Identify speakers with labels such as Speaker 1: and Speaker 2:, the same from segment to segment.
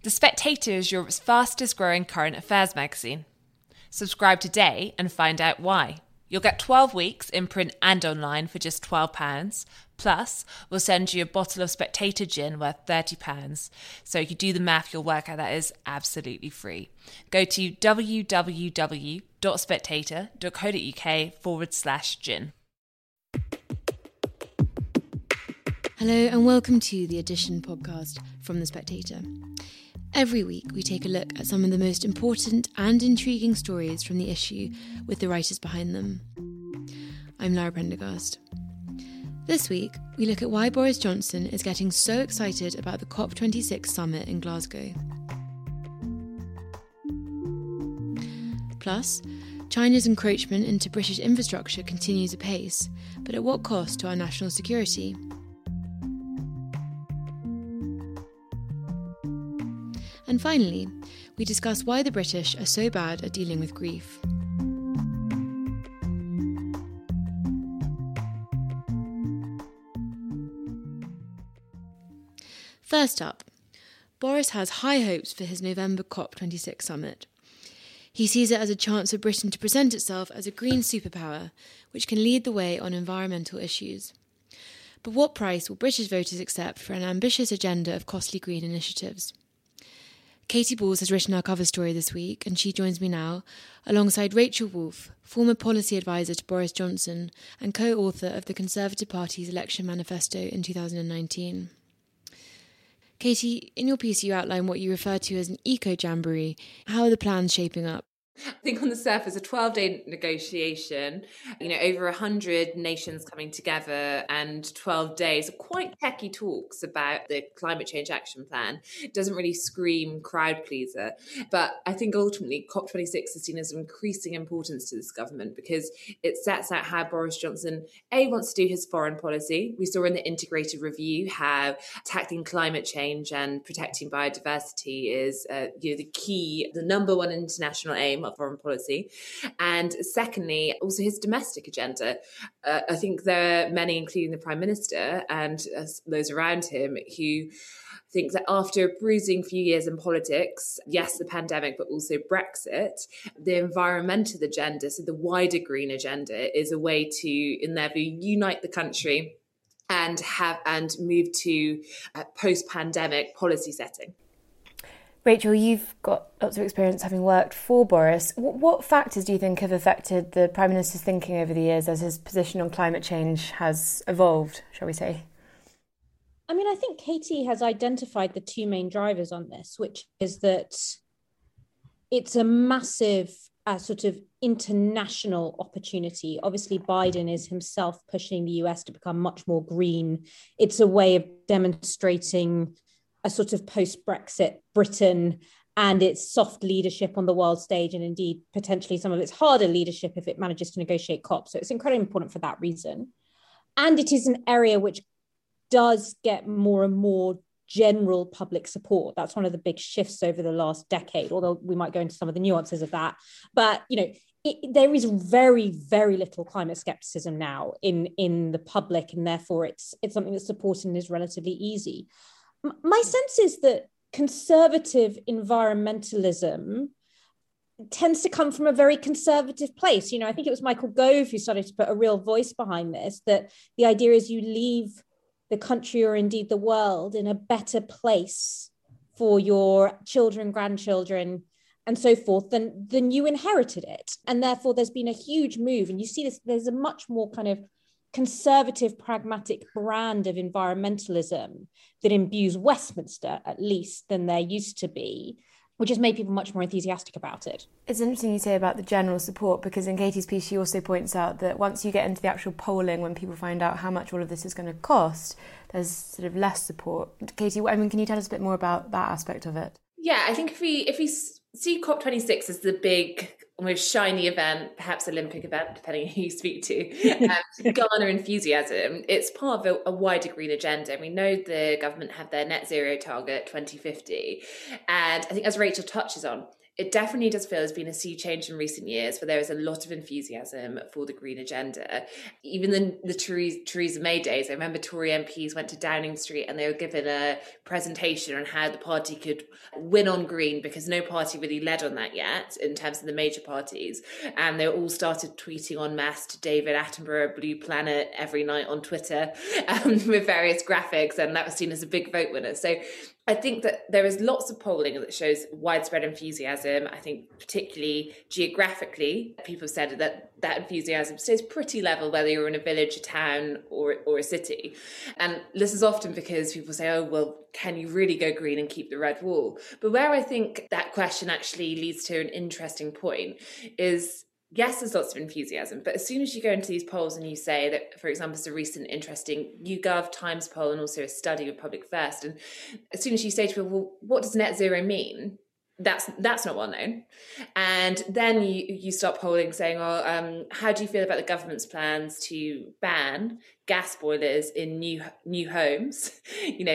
Speaker 1: The Spectator is Europe's fastest growing current affairs magazine. Subscribe today and find out why. You'll get 12 weeks in print and online for just £12. Plus, we'll send you a bottle of Spectator gin worth £30. So if you do the math, you'll work out that is absolutely free. Go to www.spectator.co.uk/gin.
Speaker 2: Hello and welcome to the Edition podcast from The Spectator. Every week we take a look at some of the most important and intriguing stories from the issue with the writers behind them. I'm Lara Prendergast. This week we look at why Boris Johnson is getting so excited about the COP26 summit in Glasgow. Plus, China's encroachment into British infrastructure continues apace, but at what cost to our national security? And finally, we discuss why the British are so bad at dealing with grief. First up, Boris has high hopes for his November COP26 summit. He sees it as a chance for Britain to present itself as a green superpower, which can lead the way on environmental issues. But what price will British voters accept for an ambitious agenda of costly green initiatives? Katy Balls has written our cover story this week, and she joins me now, alongside Rachel Wolfe, former policy advisor to Boris Johnson and co-author of the Conservative Party's election manifesto in 2019. Katy, in your piece you outline what you refer to as an eco-jamboree. How are the plans shaping up?
Speaker 1: I think on the surface, a 12-day negotiation, over 100 nations coming together and 12 days of quite techie talks about the climate change action plan. It doesn't really scream crowd pleaser. But I think ultimately COP26 is seen as of increasing importance to this government because it sets out how Boris Johnson, wants to do his foreign policy. We saw in the integrated review how tackling climate change and protecting biodiversity is the number one international aim of foreign policy. And secondly, also his domestic agenda. I think there are many, including the Prime Minister and those around him, who think that after a bruising few years in politics, yes, the pandemic, but also Brexit, the environmental agenda, so the wider green agenda, is a way to, in their view, unite the country and move to post-pandemic policy setting.
Speaker 2: Rachel, you've got lots of experience having worked for Boris. What factors do you think have affected the Prime Minister's thinking over the years as his position on climate change has evolved, shall we say?
Speaker 3: I think Katy has identified the two main drivers on this, which is that it's a massive sort of international opportunity. Obviously, Biden is himself pushing the US to become much more green. It's a way of demonstrating a sort of post-Brexit Britain and its soft leadership on the world stage, and indeed potentially some of its harder leadership if it manages to negotiate COP. So it's incredibly important for that reason. And it is an area which does get more and more general public support. That's one of the big shifts over the last decade, although we might go into some of the nuances of that. But, there is very, very little climate skepticism now in the public, and therefore it's something that's supported and is relatively easy. My sense is that conservative environmentalism tends to come from a very conservative place. I think it was Michael Gove who started to put a real voice behind this, that the idea is you leave the country or indeed the world in a better place for your children, grandchildren, and so forth than you inherited it. And therefore there's been a huge move. And you see this, there's a much more kind of conservative, pragmatic brand of environmentalism that imbues Westminster, at least, than there used to be, which has made people much more enthusiastic about it.
Speaker 2: It's interesting you say about the general support, because in Katy's piece she also points out that once you get into the actual polling, when people find out how much all of this is going to cost, there's sort of less support. Katy, can you tell us a bit more about that aspect of it?
Speaker 1: Yeah, I think if we see COP26 as the big, almost shiny event, perhaps Olympic event, depending on who you speak to, garner enthusiasm, it's part of a wider green agenda. We know the government have their net zero target 2050. And I think, as Rachel touches on, It definitely does feel there's been a sea change in recent years, where there is a lot of enthusiasm for the green agenda. Even the Theresa May days, I remember Tory MPs went to Downing Street and they were given a presentation on how the party could win on green, because no party really led on that yet in terms of the major parties. And they all started tweeting en masse to David Attenborough, Blue Planet, every night on Twitter with various graphics. And that was seen as a big vote winner. So I think that there is lots of polling that shows widespread enthusiasm. I think particularly geographically, people have said that enthusiasm stays pretty level whether you're in a village, a town or a city. And this is often because people say, oh, well, can you really go green and keep the red wall? But where I think that question actually leads to an interesting point is, yes, there's lots of enthusiasm, but as soon as you go into these polls and you say that, for example, it's a recent interesting YouGov Times poll and also a study with Public First, and as soon as you say to people, well, what does net zero mean? That's not well known. And then you start polling saying, well, how do you feel about the government's plans to ban gas boilers in new homes, in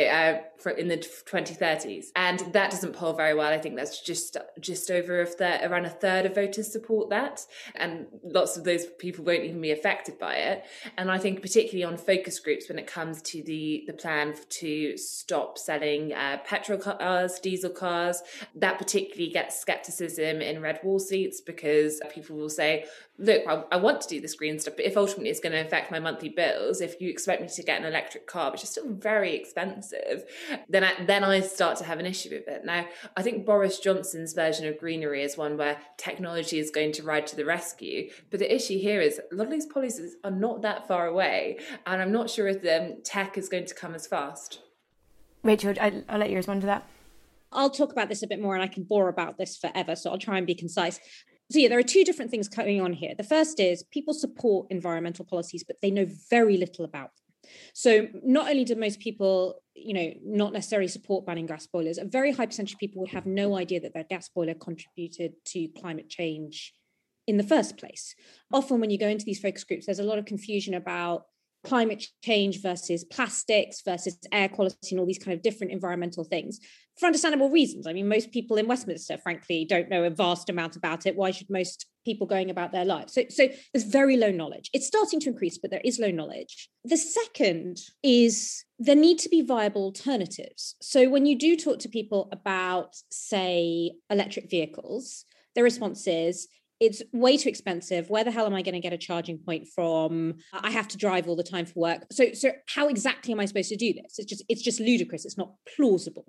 Speaker 1: the 2030s? And that doesn't poll very well. I think that's just over around a third of voters support that. And lots of those people won't even be affected by it. And I think particularly on focus groups, when it comes to the plan to stop selling petrol cars, diesel cars, that particularly gets scepticism in red wall seats, because people will say, look, I want to do this green stuff, but if ultimately it's going to affect my monthly bills, if you expect me to get an electric car, which is still very expensive, then I start to have an issue with it. Now, I think Boris Johnson's version of greenery is one where technology is going to ride to the rescue. But the issue here is a lot of these policies are not that far away, and I'm not sure if the tech is going to come as fast.
Speaker 2: Rachel, I'll let you respond to that.
Speaker 3: I'll talk about this a bit more, and I can bore about this forever, so I'll try and be concise. So yeah, there are two different things going on here. The first is people support environmental policies, but they know very little about them. So not only do most people, not necessarily support banning gas boilers, a very high percentage of people would have no idea that their gas boiler contributed to climate change in the first place. Often when you go into these focus groups, there's a lot of confusion about climate change versus plastics versus air quality and all these kind of different environmental things for understandable reasons. I mean, most people in Westminster, frankly, don't know a vast amount about it. Why should most people going about their lives? So there's very low knowledge. It's starting to increase, but there is low knowledge. The second is there need to be viable alternatives. So when you do talk to people about, say, electric vehicles, their response is, it's way too expensive. Where the hell am I going to get a charging point from? I have to drive all the time for work. So how exactly am I supposed to do this? It's just ludicrous. It's not plausible.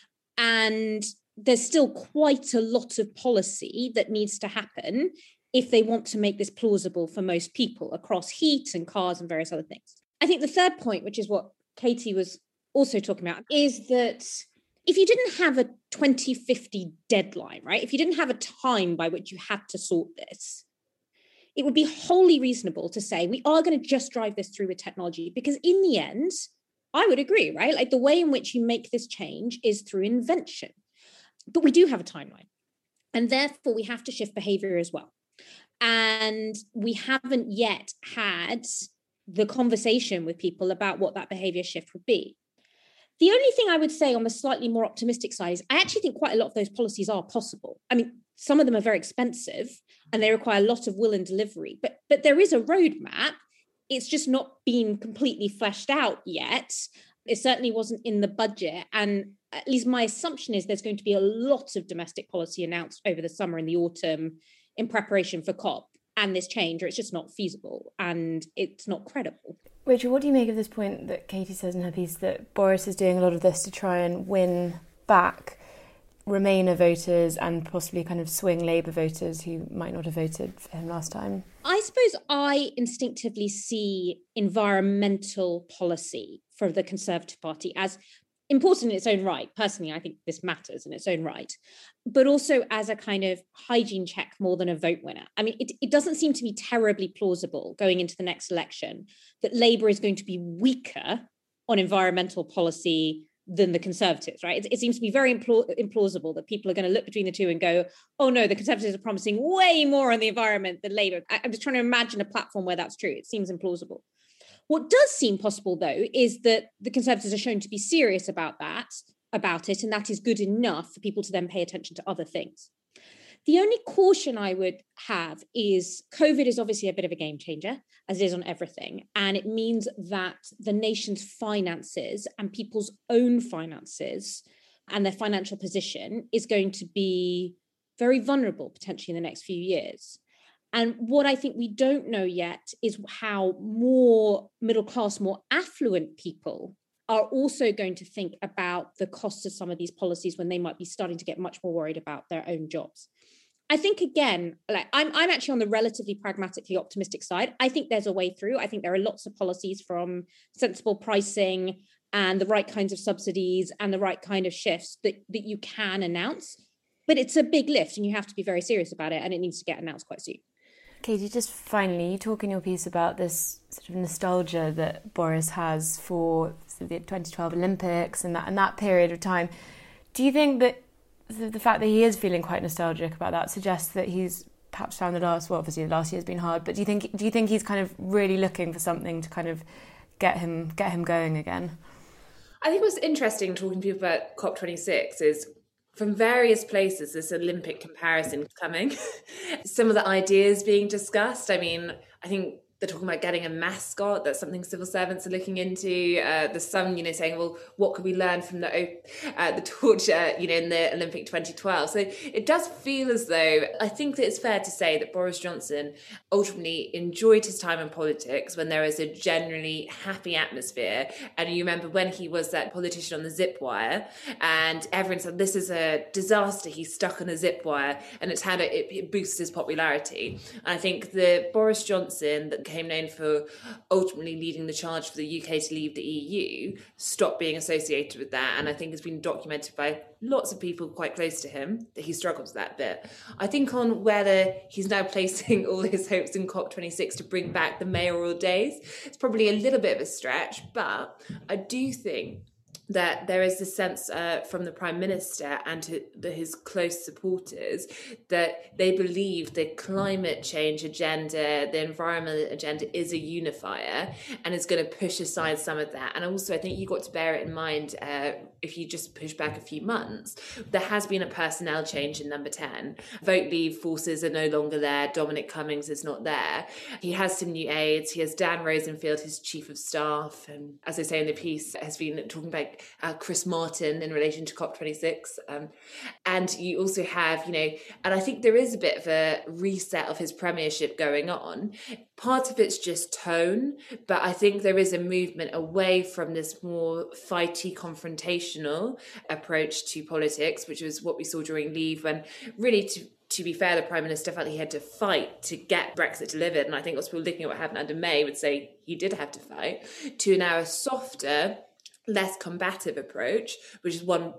Speaker 3: And there's still quite a lot of policy that needs to happen if they want to make this plausible for most people across heat and cars and various other things. I think the third point, which is what Katie was also talking about, is that if you didn't have a 2050 deadline, right? If you didn't have a time by which you had to sort this, it would be wholly reasonable to say we are going to just drive this through with technology, because in the end, I would agree, right? Like the way in which you make this change is through invention. But we do have a timeline, and therefore we have to shift behavior as well. And we haven't yet had the conversation with people about what that behavior shift would be. The only thing I would say on the slightly more optimistic side is I actually think quite a lot of those policies are possible. I mean, some of them are very expensive and they require a lot of will and delivery, but there is a roadmap. It's just not been completely fleshed out yet. It certainly wasn't in the budget. And at least my assumption is there's going to be a lot of domestic policy announced over the summer and the autumn in preparation for COP and this change, or it's just not feasible and it's not credible.
Speaker 2: Rachel, what do you make of this point that Katie says in her piece that Boris is doing a lot of this to try and win back Remainer voters and possibly kind of swing Labour voters who might not have voted for him last time?
Speaker 3: I suppose I instinctively see environmental policy for the Conservative Party as important in its own right. Personally, I think this matters in its own right, but also as a kind of hygiene check more than a vote winner. I mean, it doesn't seem to be terribly plausible going into the next election that Labour is going to be weaker on environmental policy than the Conservatives, right? It seems to be very implausible that people are going to look between the two and go, oh no, the Conservatives are promising way more on the environment than Labour. I'm just trying to imagine a platform where that's true. It seems implausible. What does seem possible, though, is that the Conservatives are shown to be serious about it, and that is good enough for people to then pay attention to other things. The only caution I would have is COVID is obviously a bit of a game changer, as it is on everything. And it means that the nation's finances and people's own finances and their financial position is going to be very vulnerable potentially in the next few years. And what I think we don't know yet is how more middle class, more affluent people are also going to think about the costs of some of these policies when they might be starting to get much more worried about their own jobs. I think, again, like I'm actually on the relatively pragmatically optimistic side. I think there's a way through. I think there are lots of policies, from sensible pricing and the right kinds of subsidies and the right kind of shifts that you can announce. But it's a big lift and you have to be very serious about it, and it needs to get announced quite soon.
Speaker 2: Katie, just finally, you talk in your piece about this sort of nostalgia that Boris has for the 2012 Olympics and that period of time. Do you think that the fact that he is feeling quite nostalgic about that suggests that he's perhaps found obviously the last year's been hard, but do you think he's kind of really looking for something to kind of get him going again?
Speaker 1: I think what's interesting talking to people about COP26 is, from various places, this Olympic comparison coming. Some of the ideas being discussed. I mean, I think they're talking about getting a mascot. That's something civil servants are looking into. There's some, saying, well, what could we learn from the torch, in the Olympic 2012? So it does feel as though, I think that it's fair to say that Boris Johnson ultimately enjoyed his time in politics when there was a generally happy atmosphere. And you remember when he was that politician on the zip wire, and everyone said, this is a disaster, he's stuck on a zip wire, and it boosts his popularity. And I think the Boris Johnson that became known for ultimately leading the charge for the UK to leave the EU stopped being associated with that. And I think it's been documented by lots of people quite close to him that he struggles with that bit. I think on whether he's now placing all his hopes in COP26 to bring back the mayoral days, it's probably a little bit of a stretch, but I do think that there is this sense from the Prime Minister and his close supporters that they believe the climate change agenda, the environmental agenda is a unifier and is going to push aside some of that. And also, I think you've got to bear it in mind, if you just push back a few months, there has been a personnel change in Number 10. Vote Leave forces are no longer there. Dominic Cummings is not there. He has some new aides. He has Dan Rosenfield, his chief of staff. And as I say in the piece, has been talking about Chris Martin in relation to COP26. And you also have, and I think there is a bit of a reset of his premiership going on. Part of it's just tone, but I think there is a movement away from this more fighty, confrontational approach to politics, which was what we saw during Leave, when really, to be fair, the Prime Minister felt he had to fight to get Brexit delivered. And I think lots of people looking at what happened under May would say he did have to fight, to now a softer, less combative approach, which is one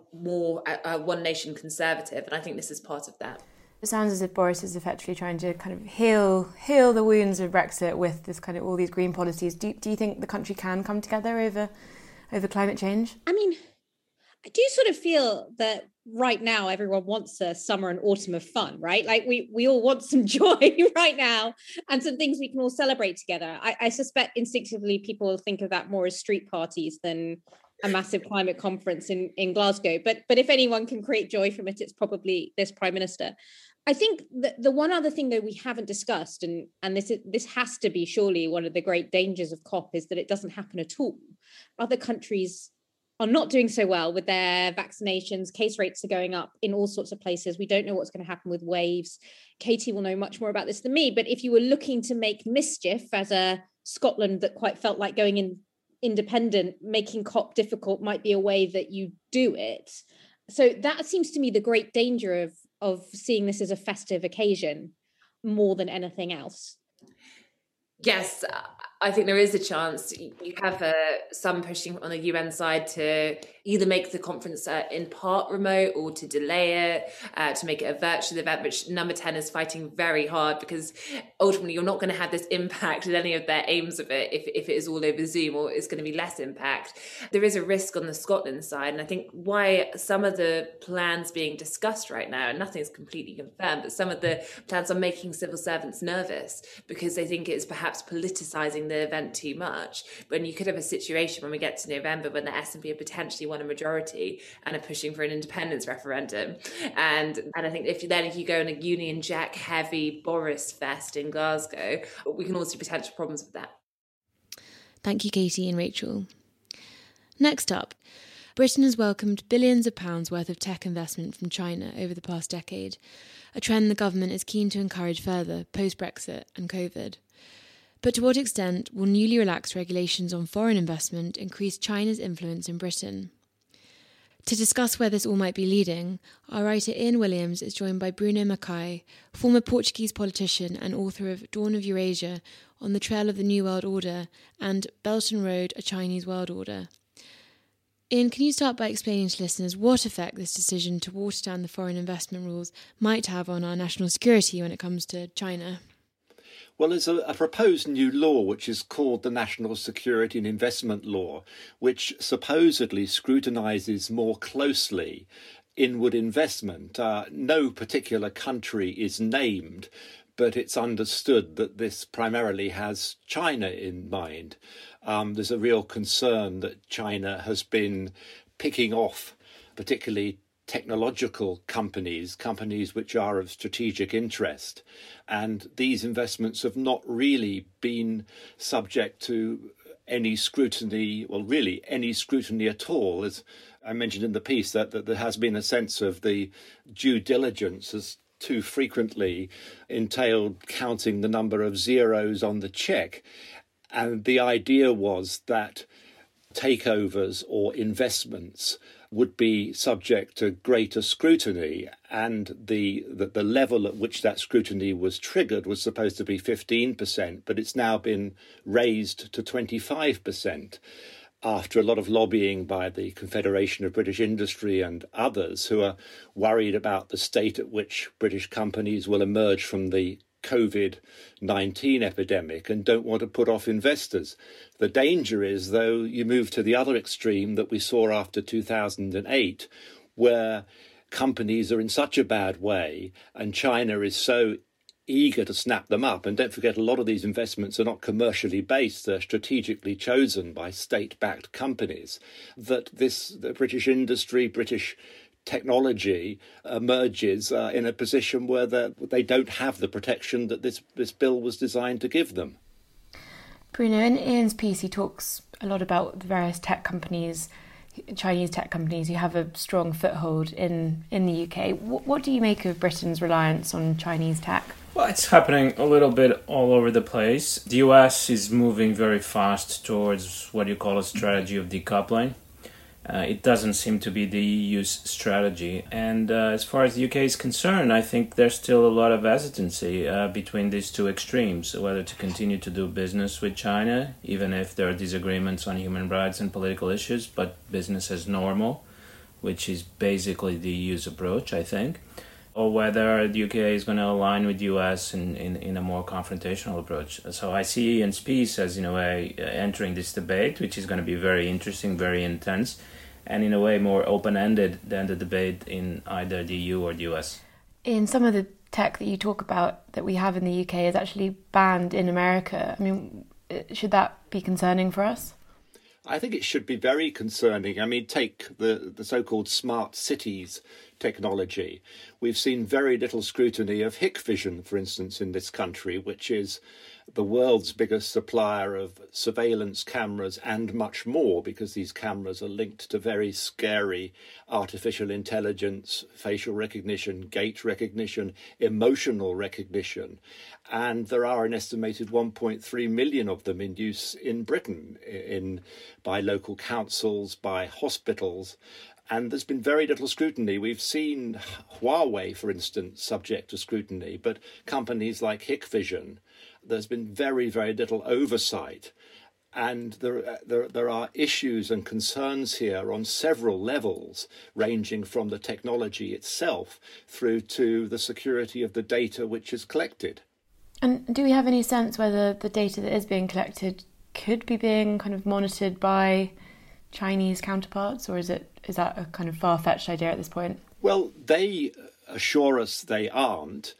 Speaker 1: nation conservative. And I think this is part of that.
Speaker 2: It sounds as if Boris is effectively trying to kind of heal the wounds of Brexit with this kind of all these green policies. Do you think the country can come together over climate change?
Speaker 3: I mean, I do sort of feel that right now everyone wants a summer and autumn of fun, right? Like we all want some joy right now and some things we can all celebrate together. I suspect instinctively people will think of that more as street parties than a massive climate conference in Glasgow. But if anyone can create joy from it, it's probably this Prime Minister. I think the one other thing, though, we haven't discussed, and this has to be surely one of the great dangers of COP, is that it doesn't happen at all. Other countries are not doing so well with their vaccinations. Case rates are going up in all sorts of places. We don't know what's going to happen with waves. Katie will know much more about this than me. But if you were looking to make mischief as a Scotland that quite felt like going in independent, making COP difficult might be a way that you do it. So that seems to me the great danger of seeing this as a festive occasion more than anything else.
Speaker 1: Yes, I think there is a chance. You have some pushing on the UN side to either make the conference in part remote or to delay it, to make it a virtual event, which Number 10 is fighting very hard, because ultimately you're not going to have this impact with any of their aims of it if it is all over Zoom, or it's going to be less impact. There is a risk on the Scotland side, and I think why some of the plans being discussed right now, and nothing's completely confirmed, but some of the plans are making civil servants nervous because they think it's perhaps politicising the event too much. When you could have a situation when we get to November when the SNP are potentially won a majority and are pushing for an independence referendum. And I think if you go in a Union Jack heavy Boris fest in Glasgow, we can all see potential problems with that.
Speaker 2: Thank you, Katie and Rachel. Next up, Britain has welcomed billions of pounds worth of tech investment from China over the past decade, a trend the government is keen to encourage further post-Brexit and COVID. But to what extent will newly relaxed regulations on foreign investment increase China's influence in Britain? To discuss where this all might be leading, our writer Ian Williams is joined by Bruno Mackay, former Portuguese politician and author of Dawn of Eurasia, On the Trail of the New World Order, and Belt and Road, A Chinese World Order. Ian, can you start by explaining to listeners what effect this decision to water down the foreign investment rules might have on our national security when it comes to China?
Speaker 4: Well, there's a proposed new law which is called the National Security and Investment Law, which supposedly scrutinises more closely inward investment. No particular country is named, but it's understood that this primarily has China in mind. There's a real concern that China has been picking off particularly technological companies which are of strategic interest. And these investments have not really been subject to any scrutiny, well, really any scrutiny at all. As I mentioned in the piece, that there has been a sense of the due diligence has too frequently entailed counting the number of zeros on the check. And the idea was that takeovers or investments would be subject to greater scrutiny, and the level at which that scrutiny was triggered was supposed to be 15%, but it's now been raised to 25% after a lot of lobbying by the Confederation of British Industry and others who are worried about the state at which British companies will emerge from the COVID-19 epidemic and don't want to put off investors. The danger is, though, you move to the other extreme that we saw after 2008, where companies are in such a bad way and China is so eager to snap them up. And don't forget, a lot of these investments are not commercially based, they're strategically chosen by state-backed companies, that the British industry, British technology emerges in a position where they don't have the protection that this bill was designed to give them.
Speaker 2: Bruno, in Ian's piece, he talks a lot about the various tech companies, Chinese tech companies who have a strong foothold in the UK. What do you make of Britain's reliance on Chinese tech?
Speaker 5: Well, it's happening a little bit all over the place. The US is moving very fast towards what you call a strategy of decoupling. It doesn't seem to be the EU's strategy. And as far as the UK is concerned, I think there's still a lot of hesitancy between these two extremes, whether to continue to do business with China, even if there are disagreements on human rights and political issues, but business as normal, which is basically the EU's approach, I think, or whether the UK is going to align with the US in a more confrontational approach. So I see Ian's piece as, in a way, entering this debate, which is going to be very interesting, very intense, and in a way more open-ended than the debate in either the EU or the US.
Speaker 2: In some of the tech that you talk about that we have in the UK is actually banned in America. I mean, should that be concerning for us?
Speaker 4: I think it should be very concerning. I mean, take the so-called smart cities technology. We've seen very little scrutiny of Hikvision, for instance, in this country, which is the world's biggest supplier of surveillance cameras and much more, because these cameras are linked to very scary artificial intelligence, facial recognition, gait recognition, emotional recognition. And there are an estimated 1.3 million of them in use in Britain, by local councils, by hospitals. And there's been very little scrutiny. We've seen Huawei, for instance, subject to scrutiny, but companies like Hikvision, there's been very, very little oversight. And there are issues and concerns here on several levels, ranging from the technology itself through to the security of the data which is collected.
Speaker 2: And do we have any sense whether the data that is being collected could be being kind of monitored by Chinese counterparts, or is that a kind of far-fetched idea at this point?
Speaker 4: Well, they assure us they aren't,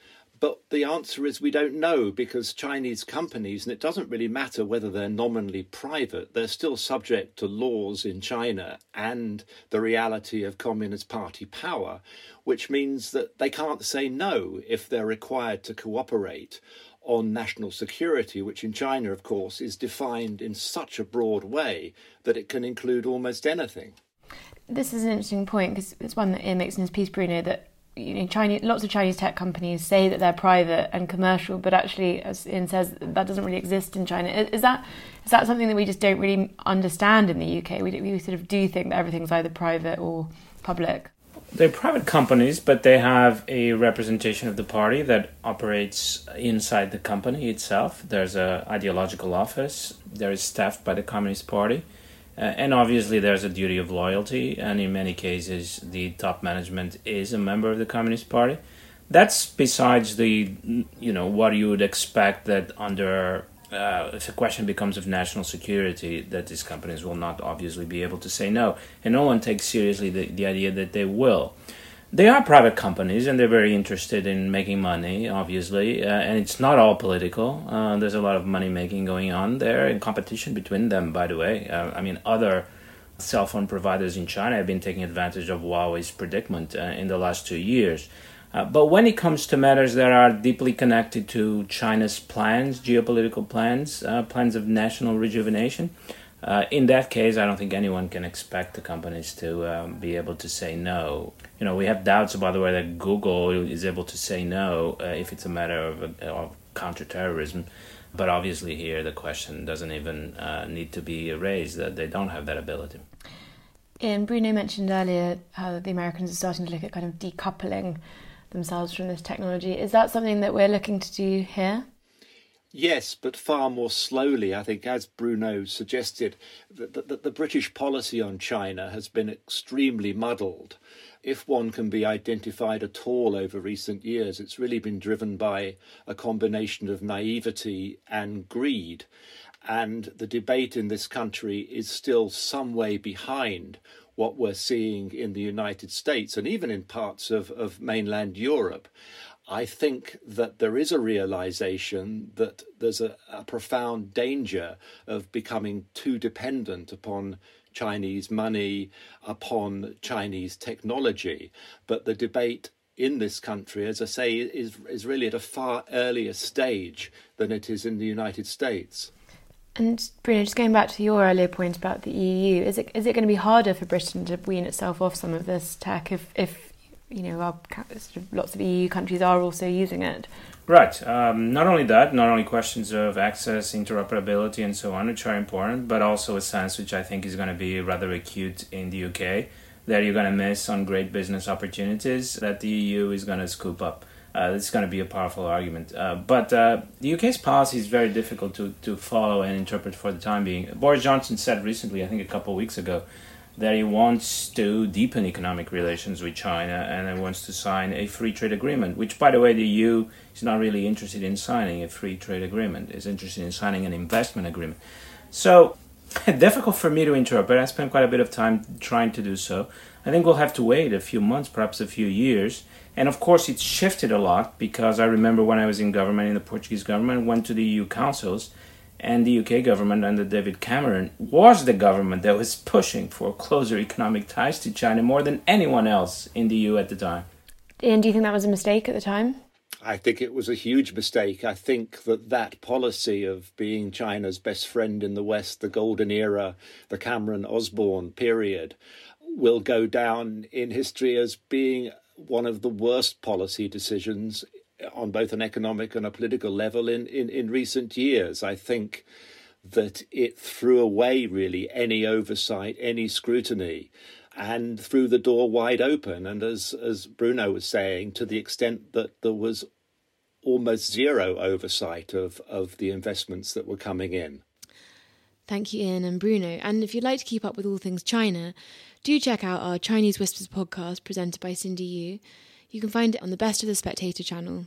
Speaker 4: But the answer is we don't know, because Chinese companies, and it doesn't really matter whether they're nominally private, they're still subject to laws in China and the reality of Communist Party power, which means that they can't say no if they're required to cooperate on national security, which in China, of course, is defined in such a broad way that it can include almost anything.
Speaker 2: This is an interesting point, because it's one that Ian makes in his piece, Bruno, that lots of Chinese tech companies say that they're private and commercial, but actually, as Ian says, that doesn't really exist in China. Is that something that we just don't really understand in the UK? We sort of do think that everything's either private or public.
Speaker 5: They're private companies, but they have a representation of the party that operates inside the company itself. There's an ideological office. There is staffed by the Communist Party. And obviously there's a duty of loyalty. And in many cases, the top management is a member of the Communist Party. That's besides the, what you would expect that under... if a question becomes of national security, that these companies will not obviously be able to say no. And no one takes seriously the idea that they will. They are private companies, and they're very interested in making money, obviously. And it's not all political. There's a lot of money making going on there, and competition between them, by the way. Other cell phone providers in China have been taking advantage of Huawei's predicament in the last 2 years. But when it comes to matters that are deeply connected to China's plans, geopolitical plans, plans of national rejuvenation, in that case, I don't think anyone can expect the companies to be able to say no. We have doubts about the way that Google is able to say no if it's a matter of counterterrorism. But obviously here the question doesn't even need to be raised, that they don't have that ability.
Speaker 2: Ian, Bruno mentioned earlier how the Americans are starting to look at kind of decoupling themselves from this technology. Is that something that we're looking to do here?
Speaker 4: Yes, but far more slowly. I think, as Bruno suggested, the British policy on China has been extremely muddled. If one can be identified at all over recent years, it's really been driven by a combination of naivety and greed. And the debate in this country is still some way behind what we're seeing in the United States and even in parts of mainland Europe. I think that there is a realization that there's a profound danger of becoming too dependent upon Chinese money, upon Chinese technology. But the debate in this country, as I say, is really at a far earlier stage than it is in the United States.
Speaker 2: And Bruno, just going back to your earlier point about the EU, is it going to be harder for Britain to wean itself off some of this tech if lots of EU countries are also using it?
Speaker 5: Right. Not only that, not only questions of access, interoperability and so on, which are important, but also a sense which I think is going to be rather acute in the UK, that you're going to miss on great business opportunities that the EU is going to scoop up. It's going to be a powerful argument. But the UK's policy is very difficult to follow and interpret for the time being. Boris Johnson said recently, I think a couple of weeks ago, that he wants to deepen economic relations with China and he wants to sign a free trade agreement, which, by the way, the EU is not really interested in signing a free trade agreement. It's interested in signing an investment agreement. So, difficult for me to interpret. I spent quite a bit of time trying to do so. I think we'll have to wait a few months, perhaps a few years. And of course, it's shifted a lot, because I remember when I was in government, in the Portuguese government, went to the EU councils, and the UK government under David Cameron was the government that was pushing for closer economic ties to China more than anyone else in the EU at the time.
Speaker 2: Ian, do you think that was a mistake at the time?
Speaker 4: I think it was a huge mistake. I think that policy of being China's best friend in the West, the golden era, the Cameron-Osborne period, will go down in history as being one of the worst policy decisions on both an economic and a political level in recent years. I think that it threw away really any oversight, any scrutiny, and threw the door wide open. And as Bruno was saying, to the extent that there was almost zero oversight of the investments that were coming in.
Speaker 2: Thank you, Ian and Bruno. And if you'd like to keep up with all things China, do check out our Chinese Whispers podcast presented by Cindy Yu. You can find it on the Best of the Spectator channel.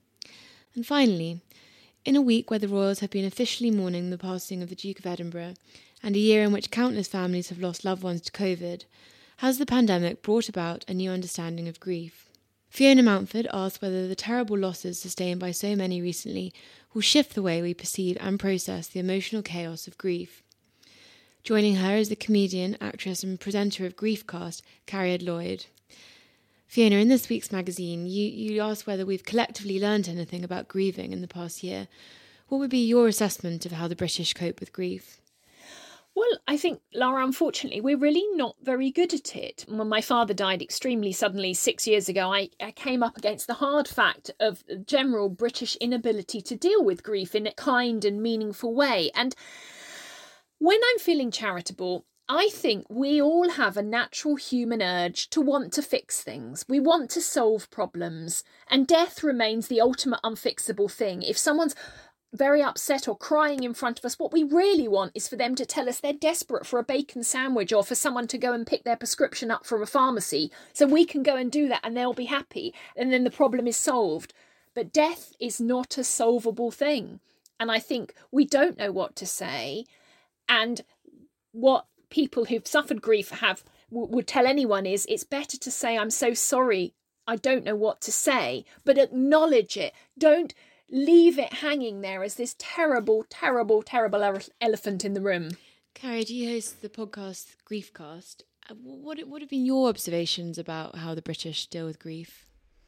Speaker 2: And finally, in a week where the royals have been officially mourning the passing of the Duke of Edinburgh, and a year in which countless families have lost loved ones to COVID, has the pandemic brought about a new understanding of grief? Fiona Mountford asks whether the terrible losses sustained by so many recently will shift the way we perceive and process the emotional chaos of grief. Joining her is the comedian, actress and presenter of Griefcast, Cariad Lloyd. Fiona, in this week's magazine, you asked whether we've collectively learned anything about grieving in the past year. What would be your assessment of how the British cope with grief?
Speaker 6: Well, I think, Lara, unfortunately, we're really not very good at it. When my father died extremely suddenly 6 years ago, I came up against the hard fact of general British inability to deal with grief in a kind and meaningful way. And when I'm feeling charitable, I think we all have a natural human urge to want to fix things. We want to solve problems. And death remains the ultimate unfixable thing. If someone's very upset or crying in front of us, what we really want is for them to tell us they're desperate for a bacon sandwich or for someone to go and pick their prescription up from a pharmacy so we can go and do that and they'll be happy and then the problem is solved. But death is not a solvable thing. And I think we don't know what to say. And what people who've suffered grief would tell anyone is it's better to say, I'm so sorry, I don't know what to say, but acknowledge it. Don't leave it hanging there as this terrible, terrible, terrible elephant in the room.
Speaker 2: Cariad, you host the podcast Griefcast. What have been your observations about how the British deal with grief?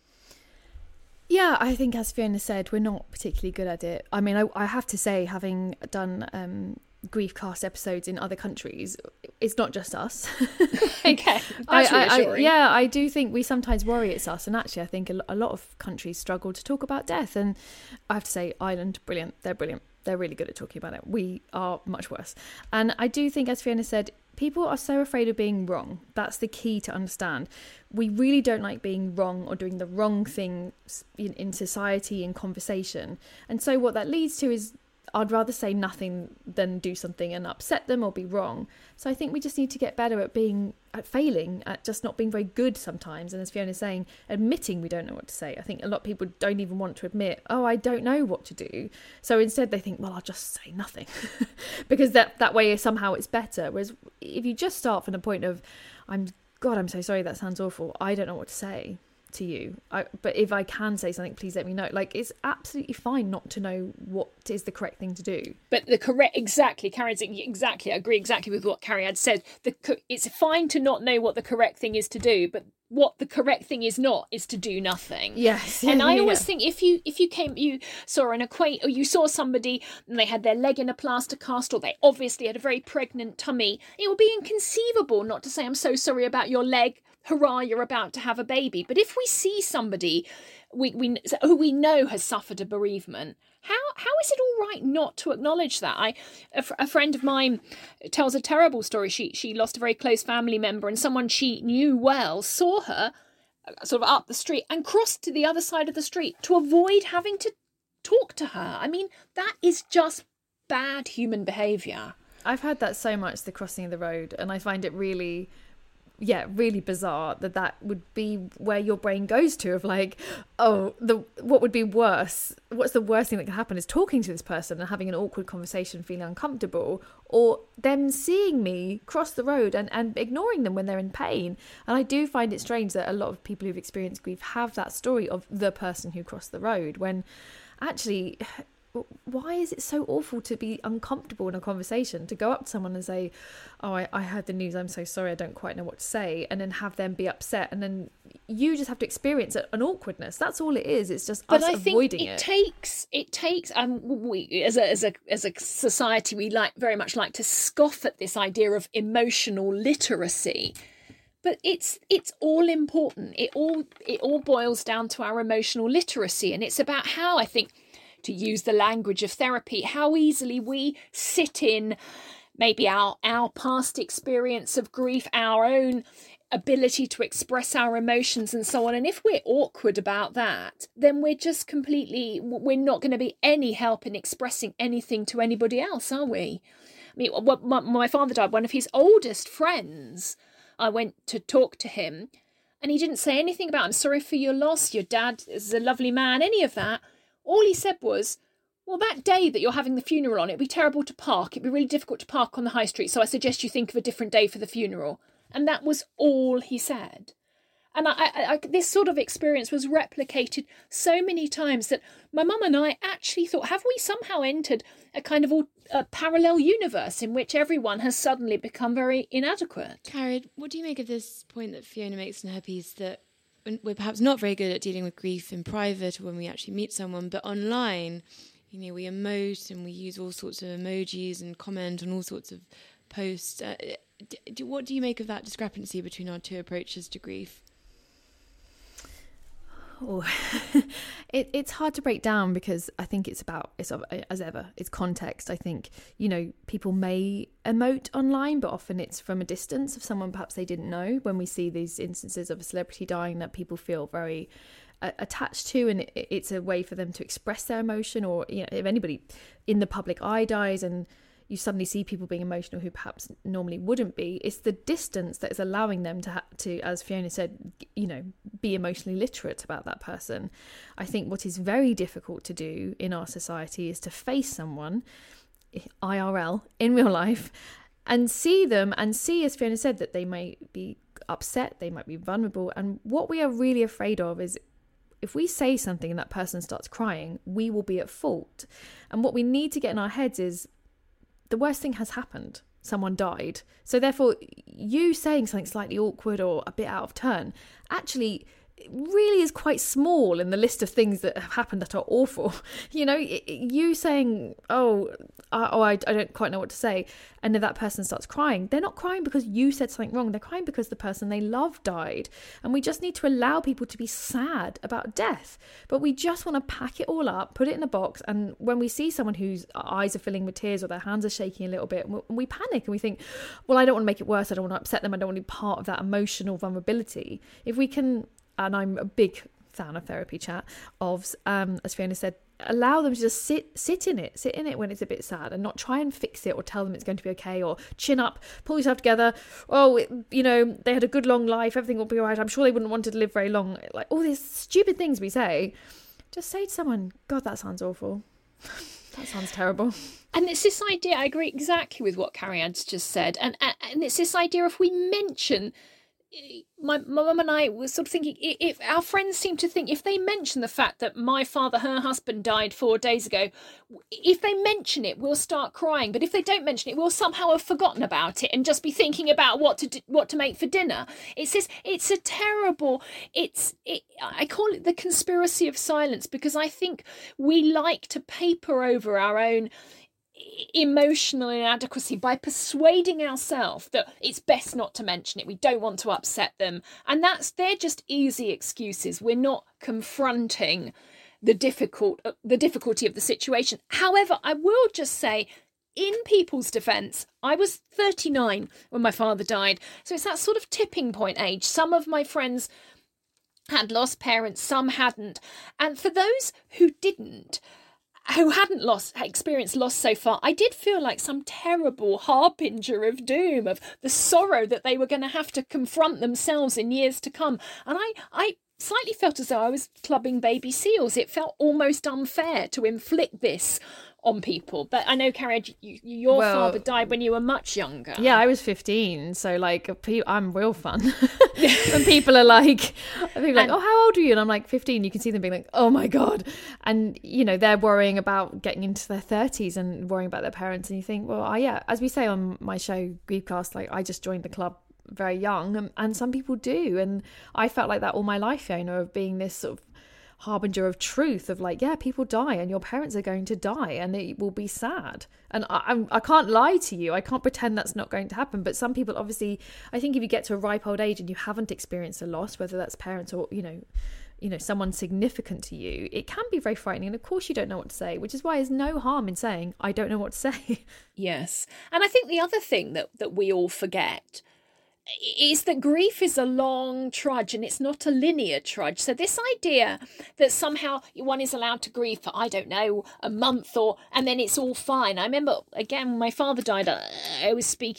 Speaker 7: Yeah, I think, as Fiona said, we're not particularly good at it. I mean, I have to say, having done Griefcast episodes in other countries, it's not just us.
Speaker 6: Okay, that's reassuring.
Speaker 7: I do think we sometimes worry it's us, and actually I think a lot of countries struggle to talk about death, and I have to say, Ireland, brilliant, they're really good at talking about it. We are much worse. And I do think, as Fiona said, people are so afraid of being wrong. That's the key to understand. We really don't like being wrong or doing the wrong thing in society, in conversation. And so what that leads to is I'd rather say nothing than do something and upset them or be wrong. So I think we just need to get better at failing, at just not being very good sometimes. And as Fiona's saying, admitting we don't know what to say. I think a lot of people don't even want to admit, oh, I don't know what to do. So instead they think, well, I'll just say nothing because that way somehow it's better. Whereas if you just start from the point of, I'm so sorry, that sounds awful, I don't know what to say to you, but if I can say something, please let me know. Like, it's absolutely fine not to know what is the correct thing to do.
Speaker 6: But Cariad's exactly, I agree exactly with what Cariad said. It's fine to not know what the correct thing is to do, but what the correct thing is not is to do nothing.
Speaker 7: Yes.
Speaker 6: And I always think if you saw an acquaintance, or you saw somebody and they had their leg in a plaster cast, or they obviously had a very pregnant tummy, it would be inconceivable not to say, I'm so sorry about your leg, hurrah, you're about to have a baby. But if we see somebody who we know has suffered a bereavement, how is it all right not to acknowledge that? A friend of mine tells a terrible story. She lost a very close family member, and someone she knew well saw her sort of up the street and crossed to the other side of the street to avoid having to talk to her. I mean, that is just bad human behaviour.
Speaker 7: I've heard that so much, the crossing of the road, and I find it really bizarre that would be where your brain goes to, of like, what would be worse? What's the worst thing that can happen is talking to this person and having an awkward conversation, feeling uncomfortable, or them seeing me cross the road and ignoring them when they're in pain. And I do find it strange that a lot of people who've experienced grief have that story of the person who crossed the road, when actually, why is it so awful to be uncomfortable in a conversation, to go up to someone and say, oh, I heard the news, I'm so sorry, I don't quite know what to say, and then have them be upset, and then you just have to experience an awkwardness. That's all it is. It's just us avoiding it.
Speaker 6: It takes we as a society, we very much like to scoff at this idea of emotional literacy. But it's all important. It all boils down to our emotional literacy, and it's about how, I think, to use the language of therapy, how easily we sit in maybe our past experience of grief, our own ability to express our emotions and so on. And if we're awkward about that, then we're not going to be any help in expressing anything to anybody else, are we? I mean, my father died, one of his oldest friends, I went to talk to him, and he didn't say anything about, I'm sorry for your loss, your dad is a lovely man, any of that. All he said was, well, that day that you're having the funeral on, it'd be terrible to park. It'd be really difficult to park on the high street. So I suggest you think of a different day for the funeral. And that was all he said. And I this sort of experience was replicated so many times that my mum and I actually thought, have we somehow entered a kind of a parallel universe in which everyone has suddenly become very inadequate?
Speaker 2: Carrie, what do you make of this point that Fiona makes in her piece, that we're perhaps not very good at dealing with grief in private or when we actually meet someone, but online, we emote and we use all sorts of emojis and comment on all sorts of posts. What do you make of that discrepancy between our two approaches to grief?
Speaker 7: Oh, it's hard to break down, because I think it's as ever, it's context. I think, people may emote online, but often it's from a distance of someone perhaps they didn't know. When we see these instances of a celebrity dying that people feel very attached to, and it's a way for them to express their emotion, or if anybody in the public eye dies and you suddenly see people being emotional who perhaps normally wouldn't be, it's the distance that is allowing them to, as Fiona said, be emotionally literate about that person. I think what is very difficult to do in our society is to face someone, IRL, in real life, and see them and see, as Fiona said, that they might be upset, they might be vulnerable. And what we are really afraid of is, if we say something and that person starts crying, we will be at fault. And what we need to get in our heads is, the worst thing has happened. Someone died. So therefore, you saying something slightly awkward or a bit out of turn actually really is quite small in the list of things that have happened that are awful. You saying, I don't quite know what to say, and if that person starts crying, they're not crying because you said something wrong. They're crying because the person they love died. And we just need to allow people to be sad about death. But we just want to pack it all up, put it in a box, and when we see someone whose eyes are filling with tears or their hands are shaking a little bit, we panic and we think, well, I don't want to make it worse. I don't want to upset them. I don't want to be part of that emotional vulnerability. If we can, and I'm a big fan of therapy chat, as Fiona said, allow them to just sit in it when it's a bit sad, and not try and fix it or tell them it's going to be okay, or chin up, pull yourself together. They had a good long life, everything will be all right. I'm sure they wouldn't want to live very long. Like all these stupid things we say. Just say to someone, God, that sounds awful. That sounds terrible.
Speaker 6: And it's this idea, I agree exactly with what Carrie Ann's just said. And it's this idea, if we mention, my mum and I were sort of thinking, if our friends seem to think, if they mention the fact that my father, her husband, died 4 days ago, if they mention it, we'll start crying. But if they don't mention it, we'll somehow have forgotten about it and just be thinking about what to make for dinner. It's a terrible, I call it the conspiracy of silence, because I think we like to paper over our own emotional inadequacy by persuading ourselves that it's best not to mention it. We don't want to upset them, and they're just easy excuses. We're not confronting the difficulty of the situation. However, I will just say, in people's defence, I was 39 when my father died, so it's that sort of tipping point age. Some of my friends had lost parents, some hadn't, and for those who hadn't experienced loss so far, I did feel like some terrible harbinger of doom, of the sorrow that they were going to have to confront themselves in years to come. And I slightly felt as though I was clubbing baby seals. It felt almost unfair to inflict this on people. But I know, Carrie, your father died when you were much younger.
Speaker 7: Yeah, I was 15, so I'm real fun. And people are like, oh, how old are you? And I'm like, 15. You can see them being like, oh my God. And, they're worrying about getting into their 30s and worrying about their parents. And you think, well, as we say on my show, Griefcast, I just joined the club very young, and some people do. And I felt like that all my life, Fiona, of being this sort of harbinger of truth, of people die, and your parents are going to die, and it will be sad. And I can't lie to you. I can't pretend that's not going to happen. But some people, obviously, I think if you get to a ripe old age and you haven't experienced a loss, whether that's parents or someone significant to you, it can be very frightening. And of course you don't know what to say, which is why there's no harm in saying, I don't know what to say.
Speaker 6: Yes. And I think the other thing that we all forget is that grief is a long trudge, and it's not a linear trudge. So this idea that somehow one is allowed to grieve for, I don't know, a month and then it's all fine. I remember, again, when my father died, I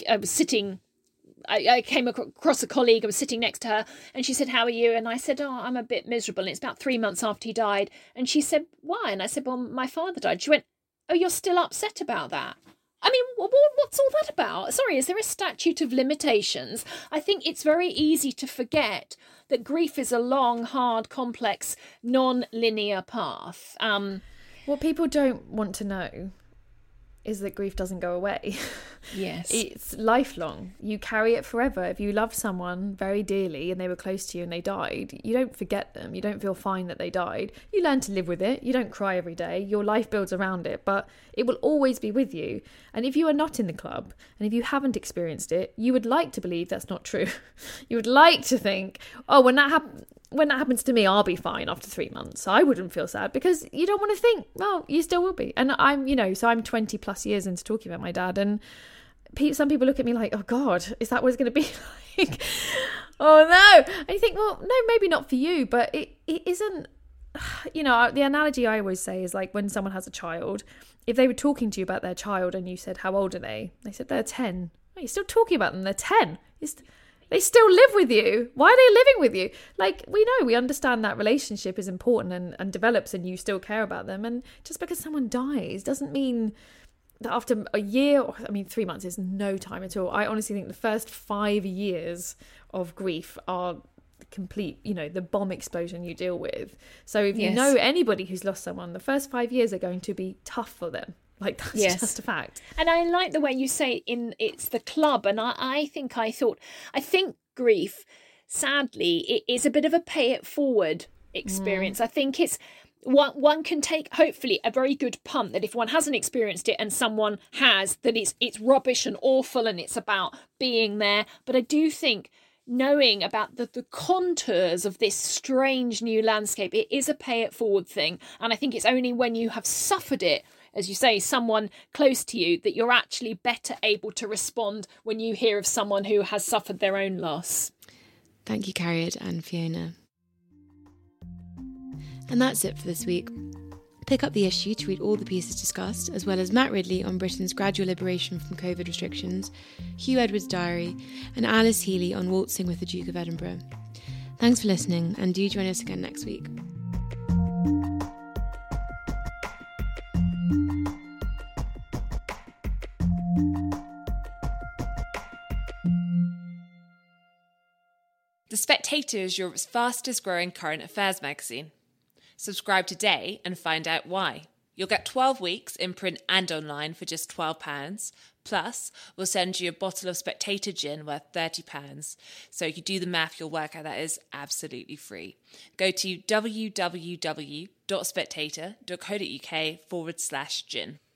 Speaker 6: came across a colleague, I was sitting next to her, and she said, how are you? And I said, I'm a bit miserable. And it's about 3 months after he died. And she said, why? And I said, well, my father died. She went, oh, you're still upset about that? I mean, what's all that about? Sorry, is there a statute of limitations? I think it's very easy to forget that grief is a long, hard, complex, non-linear path.
Speaker 7: What people don't want to know is that grief doesn't go away.
Speaker 6: Yes.
Speaker 7: It's lifelong. You carry it forever. If you love someone very dearly and they were close to you and they died, you don't forget them. You don't feel fine that they died. You learn to live with it. You don't cry every day. Your life builds around it, but it will always be with you. And if you are not in the club and if you haven't experienced it, you would like to believe that's not true. You would like to think, oh, when that happens to me, I'll be fine after 3 months. I wouldn't feel sad, because you don't want to think, well, you still will be. And so I'm 20 plus years into talking about my dad, and some people look at me like, oh God, is that what it's going to be like? Oh no. And you think, well, no, maybe not for you, but it isn't, the analogy I always say is like when someone has a child, if they were talking to you about their child and you said, how old are they? They said, they're 10. Oh, you're still talking about them, they're 10. They still live with you. Why are they living with you? Like, we understand that relationship is important and develops, and you still care about them. And just because someone dies doesn't mean that after a year, 3 months is no time at all. I honestly think the first 5 years of grief are complete, the bomb explosion you deal with. So if you know anybody who's lost someone, the first 5 years are going to be tough for them. Like, that's just a fact.
Speaker 6: And I like the way you say it's the club. And I think grief, sadly, it is a bit of a pay it forward experience. I think it's one can take, hopefully, a very good punt that if one hasn't experienced it and someone has, that it's rubbish and awful and it's about being there. But I do think knowing about the contours of this strange new landscape, it is a pay it forward thing. And I think it's only when you have suffered it, as you say, someone close to you, that you're actually better able to respond when you hear of someone who has suffered their own loss.
Speaker 2: Thank you, Carriad and Fiona. And that's it for this week. Pick up the issue to read all the pieces discussed, as well as Matt Ridley on Britain's gradual liberation from COVID restrictions, Hugh Edwards' diary, and Alice Healy on waltzing with the Duke of Edinburgh. Thanks for listening, and do join us again next week.
Speaker 1: The Spectator is Europe's fastest growing current affairs magazine. Subscribe today and find out why. You'll get 12 weeks in print and online for just £12. Plus, we'll send you a bottle of Spectator gin worth £30. So if you do the math, you'll work out that is absolutely free. Go to www.spectator.co.uk/gin.